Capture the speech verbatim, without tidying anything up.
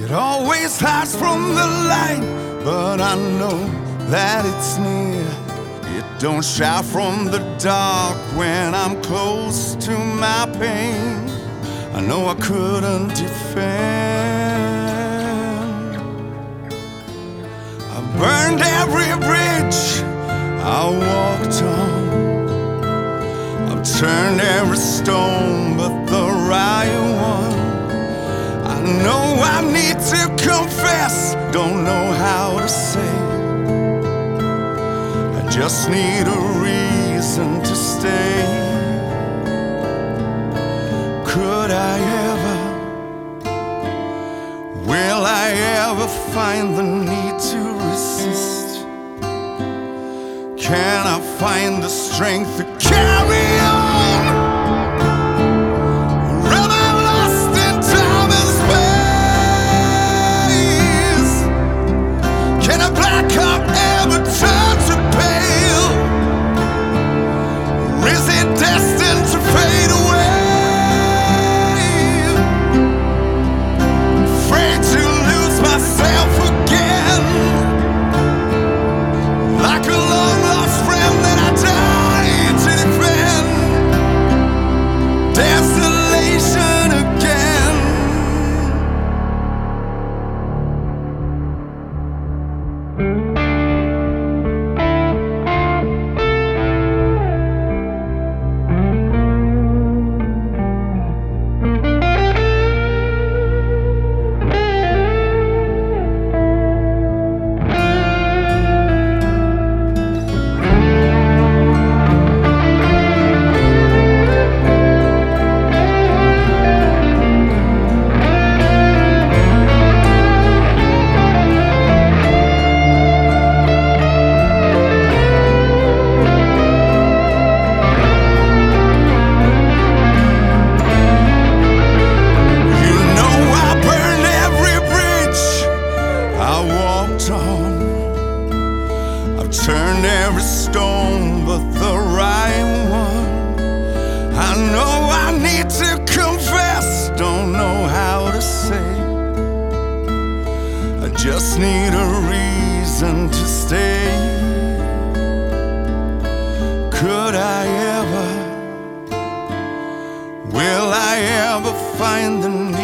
It always hides from the light, but I know that it's near. It don't shout from the dark when I'm close to my pain. I know I couldn't defend. I burned every bridge I walked on. I've turned every stone but the right one. I know I need to confess, don't know how to say. I just need a reason to stay. Could I ever, will I ever find the need to resist? Can I find the strength to carry on? Or am I lost in time and space? Can a black cup ever turn to pale? Or is it destined to fade away? I've turned every stone but the right one. I know I need to confess, don't know how to say. I just need a reason to stay. Could I ever, will I ever find the need